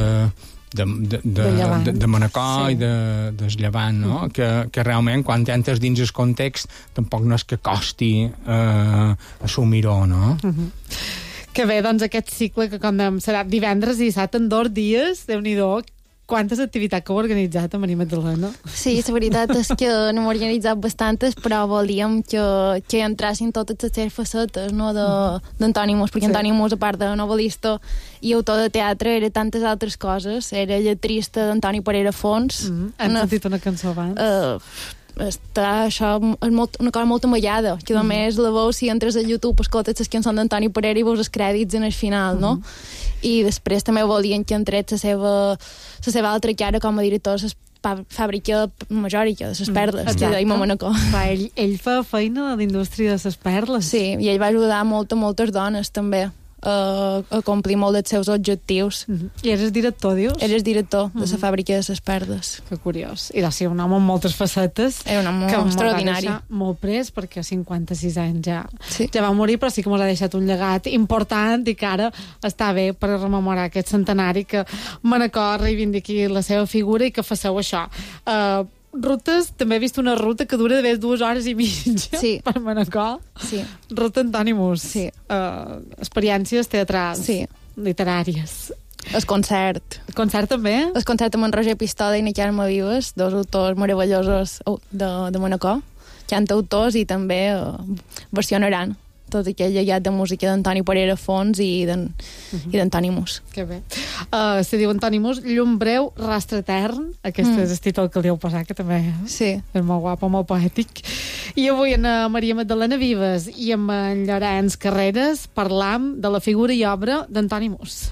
de, de, de, de, de Manacor, sí. I de, del Llevant, no? Mm. Que, que realment quan entres dins el context tampoc no és que costi eh, assumir-ho, no? Mm-hmm. Que bé, doncs aquest cicle que com dèiem serà divendres i dissabte en dos dies, Déu-n'hi-do, quantes activitats que heu organitzat a Maria Magdalena. Sí, la veritat és que n'hem organitzat bastantes, però volíem que, que entrassin totes les seves facetes, no, d'Antònimus, perquè sí. Antònimus, a part de novel·lista i autor de teatre, era tantes altres coses. Era lletrista d'Antoni Parera Fons. Mm-hmm. Hem una... sentit una cançó abans. Uh, està, això és molt, una cosa molt amallada, que a mm-hmm. més la veus si entres a YouTube, escoltes les cançons d'Antoni Parera i veus els crèdits en el final, no? Mm-hmm. I després també volien que entrés la seva, la seva altra cara com a director de la fàbrica majòrica de les perles, mm, que deim a Manacor. Va, ell, ell fa feina a l'indústria de les perles. Sí, i ell va ajudar molt a moltes dones també a, a complir molt dels seus objectius. Mm-hmm. I eres director, dius? Eres director mm-hmm. de la fàbrica de les perles. Que curiós. I de ser un home amb moltes facetes. Era un home extraordinari. Molt pres, perquè a cinquanta-sis anys ja, sí. ja va morir, però sí que ens ha deixat un llegat important i que ara està bé per rememorar aquest centenari, que Manacor reivindiqui la seva figura i que faceu això. Uh, rutes, també he vist una ruta que dura de dues hores i mitja sí. per Manacor. Sí. Ruta Antònimus. Sí. Uh, experiències teatrals. Sí. Literàries. El concert. El concert també? El concert amb en Roger Pistola i na Carme Vives, dos autors meravellosos de, de Manacor, cantautors i també uh, versionaran tot aquell llegat de música d'Antoni Parera Fons i d'Antònimus. Uh-huh. Que bé. Uh, se diu Antònimus, llum breu, rastre etern. Aquest mm. és el títol que li heu posat, que també sí. és molt guapo, molt poètic. I avui en Maria Magdalena Vives i amb en Llorenç Carreras parlam de la figura i obra d'Antònimus.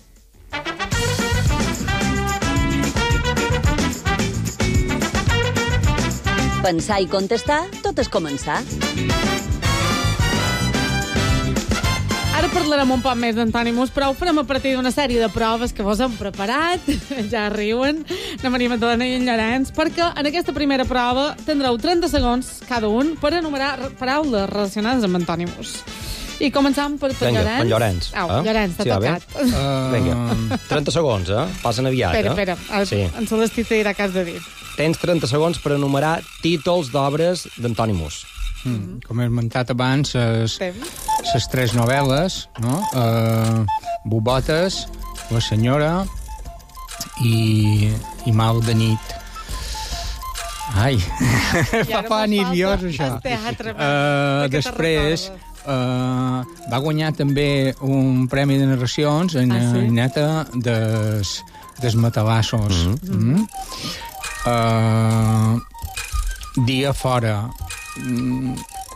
Pensar i contestar, tot és començar. Ara parlarem un poc més d'Antònimus, però ho farem a partir d'una sèrie de proves que vos hem preparat, ja riuen, la Maria Magdalena i en Llorenç, perquè en aquesta primera prova tindreu trenta segons cada un per enumerar paraules relacionades amb Antònimus. I començam per, per Venga, Llorenç. Vinga, Llorenç. Au, ah? Llorenç, t'ha sí, tocat. Uh... Vinga, trenta segons, eh? Passen aviat, espera, eh? Espera, sí. En Celestí te dirà que has de dir. Tens trenta segons per enumerar títols d'obres d'Antònimus. Mm, com he esmentat abans, les tres novel·les, no? Uh, Bobotes, La senyora i, i Mal de nit. Ai, fa fa nerviós, això. Uh, després, uh, va guanyar també un premi de narracions en ah, sí? neta des, des Matalassos. Mm-hmm. Mm. Uh, dia fora. Mm.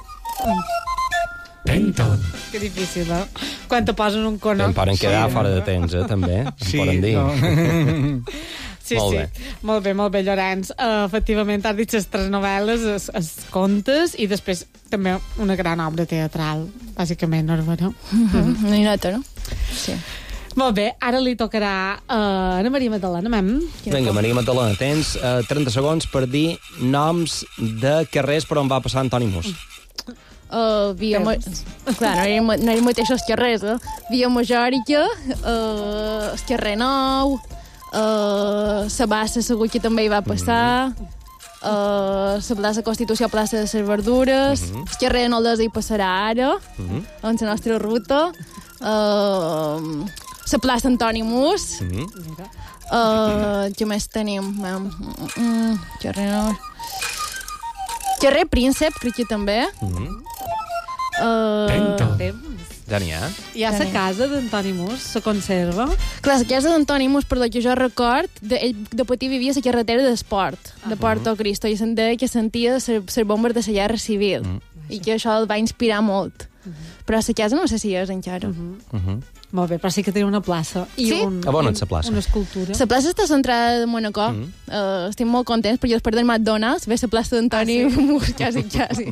Penton. Que difícil, eh? Quan te posen un cono... Em poden quedar sí, fora de temps, eh, també. Sí, em poden dir. No. Sí, molt sí. Bé. Molt bé, molt bé, Llorenç. Uh, efectivament, has dit les tres novel·les, els, els contes, i després també una gran obra teatral, bàsicament, no? Mm-hmm. Una nota, no? Sí. Molt bé, ara li tocarà a uh, Ana Maria Magdalena, mem. Vinga, Maria Magdalena, tens uh, trenta segons per dir noms de carrers per on va passar Antònimus. Uh, via ma... Clar, no eren, no eren mateixos carrers, eh? Via Majòrica, uh, el carrer Nou, uh, la Bassa segur que també hi va passar, mm-hmm. uh, la plaça Constitució, plaça de les Verdures, mm-hmm. el carrer Nolesa hi passarà ara, mm-hmm. en la nostra ruta, uh, la plaça Antònimus, mm-hmm. uh, què més tenim? Mm, carrer Nou... Carrer Príncep, crec que també. Mm-hmm. Uh, ja n'hi ha. Hi ha la casa d'Antònimus, se conserva. Clar, la casa d'Antònimus, per lo que jo record, de, ell de petit vivia a la carretera d'Esport, uh-huh. de Porto Cristo, i se'n deia que sentia les bombes de la guerra civil, uh-huh. i que això el va inspirar molt. Uh-huh. Però la casa no sé si és encara. Uh-huh. Uh-huh. Molt bé, però sí que té una plaça. I sí? un, a on és la plaça? Una escultura. La plaça està centrada de Manacor. Mm. Uh, estic molt contents, perquè després del McDonald's ve la plaça d'Antoni ah, sí? quasi, quasi.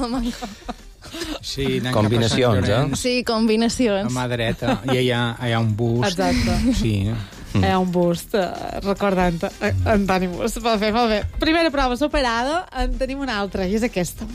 Sí, combinacions, eh? Sí, combinacions. A mà dreta, i allà hi ha un bust. Exacte. Sí. Hi ha un bust uh, recordant uh, Antònimus. Molt bé, molt bé. Primera prova superada, en tenim una altra, i és aquesta.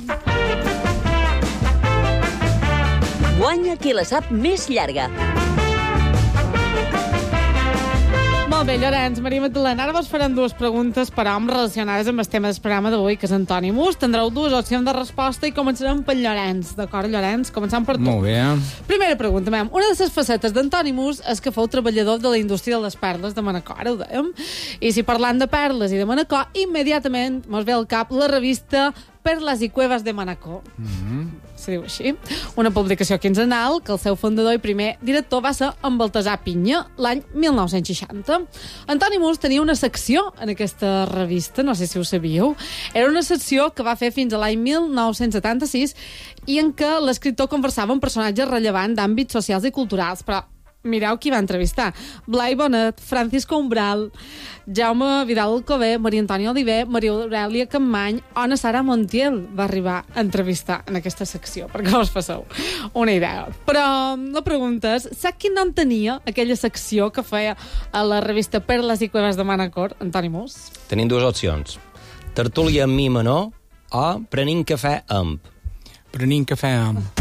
Guanya qui la sap més llarga. Molt bé, Llorenç, Maria Magdalena, ara vos farem dues preguntes per a homes relacionades amb el tema del programa d'avui, que és Antònimus. Tindreu dues opcions de resposta i començarem pel Llorenç. D'acord, Llorenç? Començant per tu. Molt bé. Primera pregunta, mem. Una de les facetes d'Antònimus és que fou treballador de la indústria de les perles de Manacor, ara ho dèiem. I si parlant de perles i de Manacor, immediatament mos ve al cap la revista Perles i Cuevas de Manacor. Mm-hmm. Se diu així. Una publicació quinzenal que el seu fundador i primer director va ser en Baltasar Pinya l'any mil nou-cents seixanta. Antònimus tenia una secció en aquesta revista, no sé si ho sabíeu. Era una secció que va fer fins a l'any mil nou-cents setanta-sis i en què l'escriptor conversava amb personatges rellevants d'àmbits socials i culturals, però mireu qui va entrevistar. Blai Bonet, Francisco Umbral, Jaume Vidal Alcover, Maria Antònia Oliver, Maria Aurelia Campmany, Ona Sara Montiel va arribar a entrevistar en aquesta secció, perquè us passeu una idea. Però la pregunta és, sap quin nom tenia aquella secció que feia a la revista Perles i Cuevas de Manacor, Antònimus? Tenim dues opcions. Tertúlia amb mi menor o prenint cafè amb. Prenint cafè amb.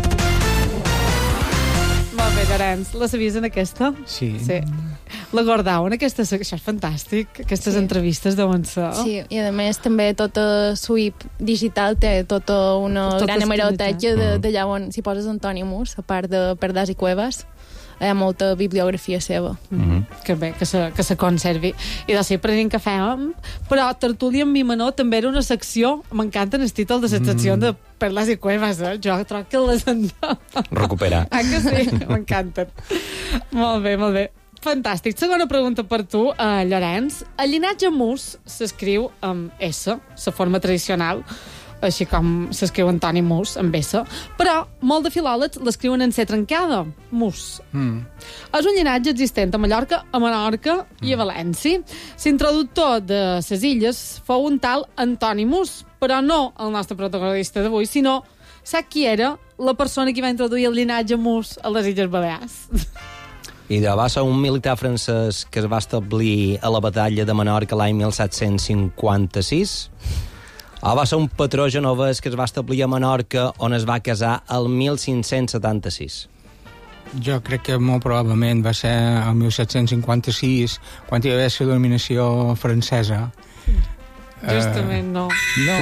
Molt bé, Llorenç. La sabies en aquesta? Sí. Sí. La guardau en aquesta... Això és fantàstic. Aquestes Sí. entrevistes deuen ser... Sí, i a més també tota S U I P digital té tota una Tot gran hemeroteca escrita. d'allà on, si poses Antònimus, a part de Perles i Cuevas, hi ha molta bibliografia seva. Mm-hmm. Que bé, que se, que se conservi. I de ser prenent cafè amb... Però Tertúlia amb mi menor també era una secció... M'encanten el títol de la secció Mm. de Perles i Cuevas, eh? Jo trobo que les han de... Recuperar. Ah, que sí? M'encanten. Molt bé, molt bé. Fantàstic. Segona pregunta per tu, uh, Llorenç. El llinatge Mus s'escriu amb S, la forma tradicional, així com s'escriu Antoni Mus, amb S, però molt de filòlegs l'escriuen en C trencada, Mus. Mm. És un llinatge existent a Mallorca, a Menorca i a València. L'introductor de les illes fou un tal Antoni Mus, però no el nostre protagonista d'avui, sinó, sap qui era la persona que va introduir el llinatge Mus a les Illes Balears? I de va ser un militar francès que es va establir a la batalla de Menorca l'any mil set-cents cinquanta-sis. O va ser un patró genovès que es va establir a Menorca on es va casar el mil cinc-cents setanta-sis. Jo crec que molt probablement va ser el mil set-cents cinquanta-sis, quan hi va haver la dominació francesa. Justament no. No.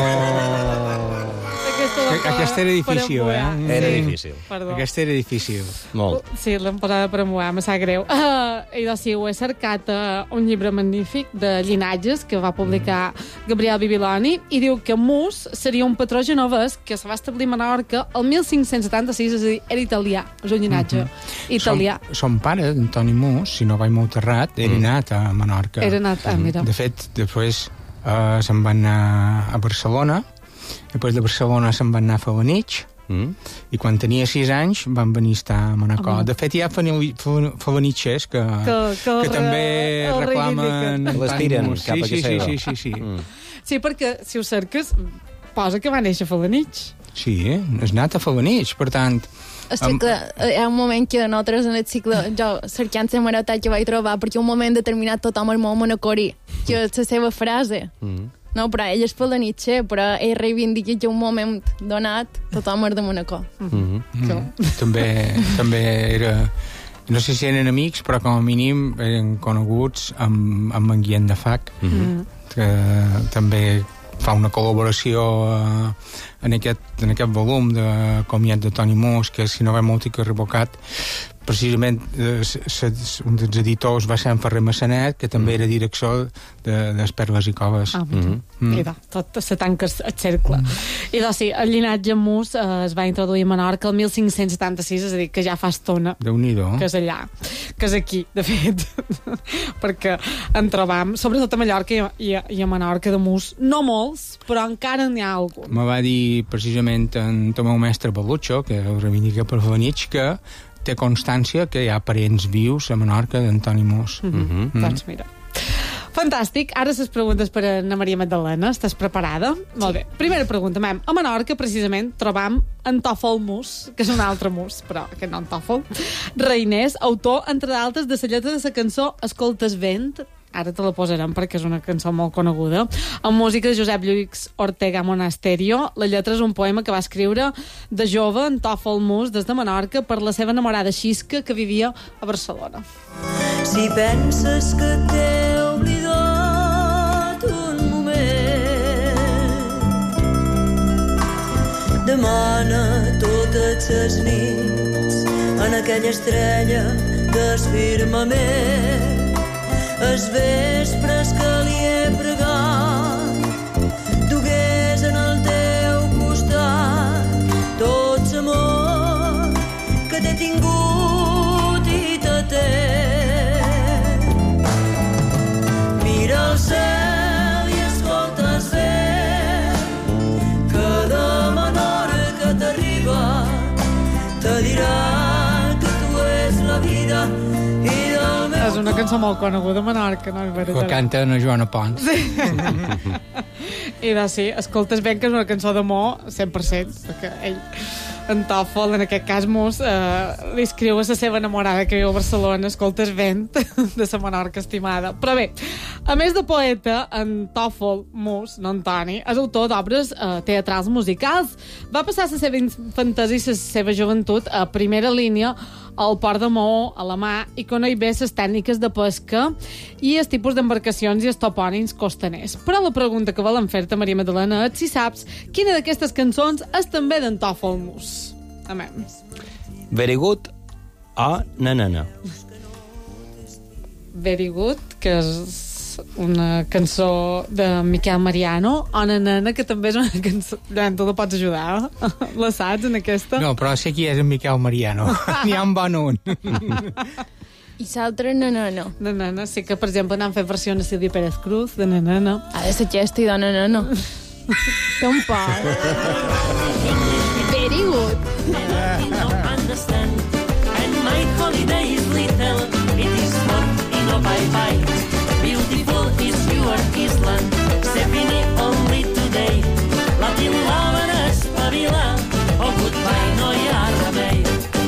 Oh. Aquesta, la Aquesta era difícil, per eh? amuar. Era Sí. difícil. Perdó. Aquesta era difícil. Molt. Sí, l'hem posada per amuar, me sap greu. Uh, I doncs sí, ho he cercat uh, un llibre magnífic de llinatges que va publicar Gabriel Bibiloni i diu que Mus seria un patró genovès que se va establir a Menorca el mil cinc-cents setanta-sis, és a dir, era italià, és un llinatge Mm-hmm. italià. Son, son pare, Antoni Mus, si no vaig molt errat, era anat a Menorca. Era anat, ah, mira. De fet, després uh, se'n van anar a Barcelona, després de Barcelona se'n van anar a Felanitx, Mm. i quan tenia sis anys van venir a estar a Manacor. A Manacor. De fet, hi ha felanitxers que, Que- que el que re- també el reclamen... reivindiquen. Les tiren Antoni Mus. cap a sí, sí, casa sí, seva. sí, sí, sí. Mm. Sí, perquè si ho cerques, posa que va néixer a Felanitx. Sí, eh? has anat a Felanitx, per tant... És que, clar, hi ha un moment que nosaltres en el cicle, jo cercant la hemeroteca vaig trobar, perquè un moment determinat tothom és molt manacorí, que és la seva frase. Mm. No, però ell és felanitxer, però ell reivindica que un moment donat tothom és de Manacor. Mm-hmm. Mm. també, també era... No sé si eren amics, però com a mínim eren coneguts amb, amb en Guillem de Fac, Mm-hmm. que també fa una col·laboració eh, en, aquest, en aquest volum de comiat de Toni Mus, que si no va molt que revocat, precisament eh, s- s- un dels editors va ser en Ferrer Massanet, que també era director de, de Perles i Coves. Ah, mira. Mm. I doncs, tot se tanca el cercle. I doncs sí, el llinatge Mus eh, es va introduir a Menorca el mil cinc-cents setanta-sis, és a dir, que ja fa estona Déu-n'hi-do. que és allà, que és aquí, de fet, perquè en trobam, sobretot a Mallorca i a, i a, i a Menorca de Mus, no molts, però encara n'hi ha algun. Me va dir precisament en el meu mestre Balucho, que ho reivindica per Felanitx, que té constància que hi ha parents vius a Menorca d'Antoni Mus. Mm -hmm. Mm. Doncs mira. Fantàstic. Ara les preguntes per a Anna Maria Magdalena. Estàs preparada? Sí. Molt bé. Primera pregunta, mem. A Menorca, precisament, trobam en Tòfol Mus, que és un altre Mus, però aquest no en Tòfol. Reiners, autor, entre d'altres, de la lletra de la cançó Escoltes vent, ara te la posarem perquè és una cançó molt coneguda, amb música de Josep Lluís Ortega Monasterio. La lletra és un poema que va escriure de jove en Tòfol Mus des de Menorca per la seva enamorada Xisca, que vivia a Barcelona. Si penses que t'he oblidat un moment, demana totes les nits en aquella estrella del firmament. Els vespres que li he pregat dugués en el teu costat tot l'amor que t'he tingut i te té. Mira el cel i escolta el vent que de menor que t'arriba te dirà que tu és la vida i del meu... És una cançó molt coneguda a Menorca, no? Que canta na Joana Pons. Sí. I de sí, escoltes ben que és una cançó d'amor cent per cent, perquè ell, en Tòfol, en aquest cas Mus, eh, li escriu a la seva enamorada que viu a Barcelona, escoltes vent de la Menorca estimada. Però bé, a més de poeta, en Tòfol Mus, no Antoni, és autor d'obres eh, teatrals musicals. Va passar la seva infantesa i la seva joventut a primera línia al port de Maó, a la mà, i coneix bé les tècniques de pesca i els tipus d'embarcacions i els topònims costaners. Però la pregunta que volem fer-te, Maria Magdalena, és si saps quina d'aquestes cançons és també d'en Tòfol Mus. Amém. Very good o Nanana. Very good, que és una cançó de Miquel Mariano, o Nanana, que també és una cançó... Joan, tu la pots ajudar? La saps, en aquesta? No, però sé qui és en Miquel Mariano. N'hi ha un bon un. I l'altre, Nanana. Nanana, sí que, per exemple, n'han fet versió a Silvia Pérez Cruz, de Nanana. Ha de ser aquesta i de Nanana. Té un poc. Very good. And my holiday is little, it is fun, in a bye-bye. Beautiful is your Island, stepping it only today. Latin lover espavila, oh goodbye, no hi ha remei.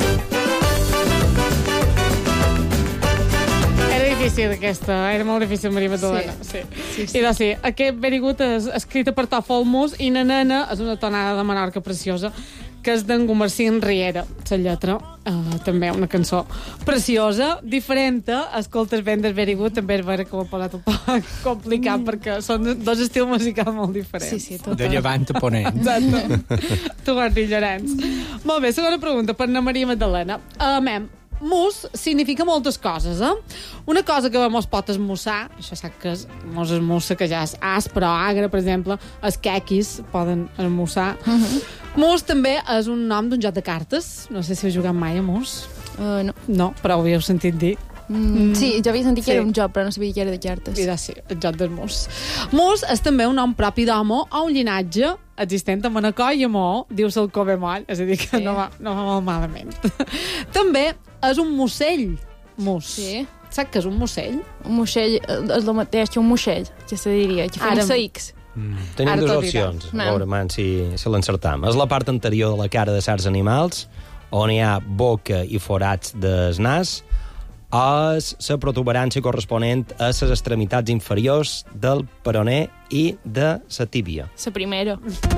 Era difícil aquesta, era molt difícil, Maria Magdalena. Sí. Sí. Sí, sí. I doncs sí, aquest Very Good és escrita per Tòfol Mus i Nanana és una tonada de Menorca preciosa que és d'en Gomercín Riera, la lletra, uh, també una cançó preciosa, diferent, escoltes ben del Very Good, també és vera que ho he posat un poc complicat, mm. perquè són dos estils musicals molt diferents. Sí, sí, tot. De llevant a ponent. Exacte. Tu vas dir Llorenç. Molt bé, segona pregunta per na Maria Magdalena. Amem, mus significa moltes coses, eh? Una cosa que mos pot esmussar, això sap que és, mos esmussa, que ja és aspre o agre, per exemple, els quequis poden esmussar. Uh -huh. Mus també és un nom d'un joc de cartes. No sé si heu jugat mai a Mus. Uh, no. No, però ho havíeu sentit dir. Mm, sí, jo havia sentit que sí. era un joc, però no sabia que era de cartes. I sí, el joc del mus. Mus és també un nom propi d'home o un llinatge existent a Manacor i a Maó, diu-se el Covemoll, és a dir, que sí. no, va, no va molt malament. També és un musell, mus. Sí. Saps què és un musell? Un musell és el mateix que un musell, que se diria, que fa un X. Mm. Tenim dues opcions, a veure, man, si, si l'encertam. És la part anterior de la cara de certs animals, on hi ha boca i forats del nas, o és la protuberància corresponent a les extremitats inferiors del peroné i de la tíbia. La primera.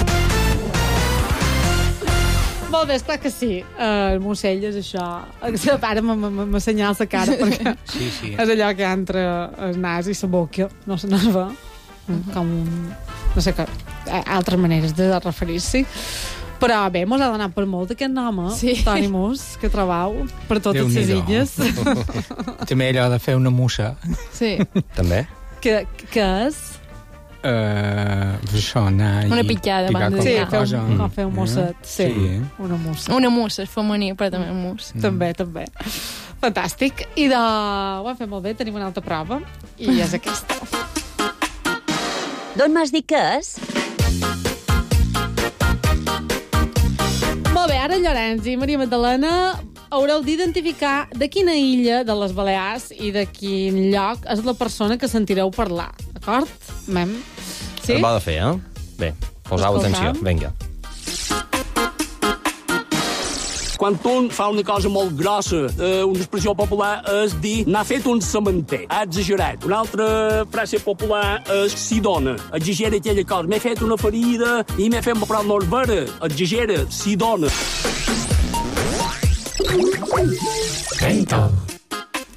Molt bé, esclar que sí. Uh, el musell és això. La pare m'assenyala la cara perquè sí, sí. és allò que hi ha entre el nas i la boca. No se n'es va. Com un... No sé què. Altres maneres de referir-s'hi. Però bé, mos ha donat per molt aquest nom, eh? Sí. Toni Mus, que trobau per totes les illes. També allò de fer una mussa. Sí. També? Què és? Uh, això, anar una pitjada, picar sí, fer un, no, fer un mosset, sí. sí. Una mussa. Una mussa, és femení, però també un mus. Mm. També, també. Fantàstic. I de... ho hem fet molt bé, tenim una altra prova, i és aquesta. D'on m'has dit que és? Molt bé, ara Llorenç i Maria Magdalena haureu d'identificar de quina illa de les Balears i de quin lloc és la persona que sentireu parlar, d'acord? Mem. Sí? Es va de fer, eh? Bé, posau atenció, vinga. Quan un fa una cosa molt grossa, eh, una expressió popular és dir n'ha fet un cementer, ha exagerat. Una altra frase popular és si dona, exagera aquella cosa. M'he fet una ferida i m'he fet una prova molt vera, exagera, si dona. Vento.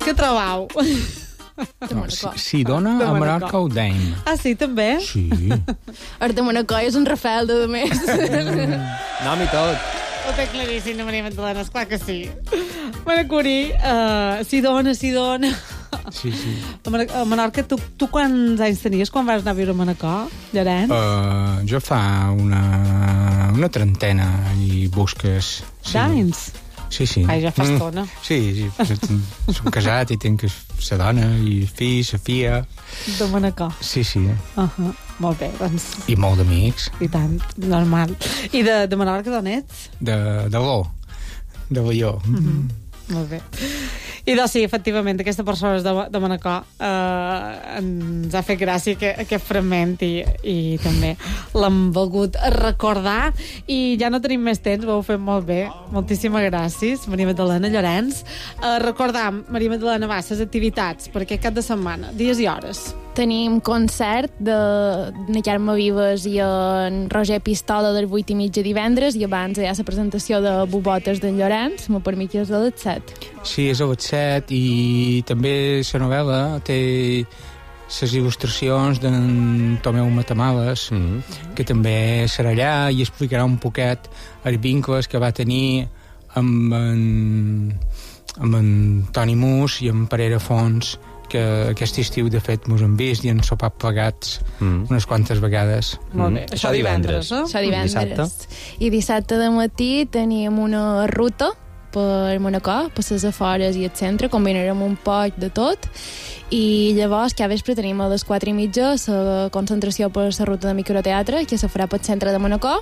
Què trobau? No, si, si dona a Menorca ho deim. Ah, sí, també? Sí. El de Manacor és un Rafael de més. No, mi tot. Ho té claríssim, Maria Magdalena, esclar que sí. Manacuri, uh, si dona, si dona. Sí, sí. A Man- a Menorca, tu, tu quants anys tenies quan vas anar a viure a Manacor, Llorenç? Uh, jo fa una, una trentena i busques... Sí. D'anys? Sí, sí. Ai, ja fa estona. Mm. Sí, sí. Som casat i tinc sa dona i fill, sa filla. De Manacor. Sí, sí. Uh -huh. Molt bé, doncs... I molt d'amics. I tant, normal. I de, de Menorca d'on ets? De, de l'O. De l'Ió. Mm -hmm. Molt bé. I doncs sí, efectivament, aquesta persona de, de Manacor eh, ens ha fet gràcia aquest, aquest fragment i, i també l'hem volgut recordar i ja no tenim més temps, ho heu fet molt bé. Moltíssimes gràcies, Maria Magdalena, Llorenç. Eh, recordar, Maria Magdalena, va, les activitats per aquest cap de setmana, dies i hores. Tenim concert de Carme Vives i en Roger Pistola del vuit i mitja divendres i abans hi ha la presentació de Bobotes d'en Llorenç, me permet que és a les set. Sí, és a les set i també la novel·la té les il·lustracions d'en Tomeu Matamales, mm. que també serà allà i explicarà un poquet els vincles que va tenir amb en, amb en Toni Mus i amb Parera Fons, que aquest estiu, de fet, mos hem vist i hem sopat plegats mm. unes quantes vegades. Molt bé. Mm. Això divendres, no? Això divendres. Dissabte. I dissabte de matí teníem una ruta per Manacor, per les afores i el centre, combinarem un poc de tot, i llavors, que a vespre tenim a les quatre i mitja la concentració per la ruta de microteatre, que se farà pel centre de Manacor,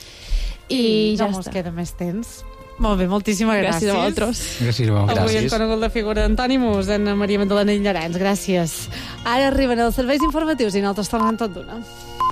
i, I ja no està. mos queda més temps. Molt bé, moltíssimes gràcies. Gràcies a vosaltres. Gràcies a vosaltres. Avui hem conegut la figura d'Antoni Mus, en Maria Magdalena i Llorenç. Gràcies. Ara arriben els serveis informatius i nosaltres tornem tot d'una.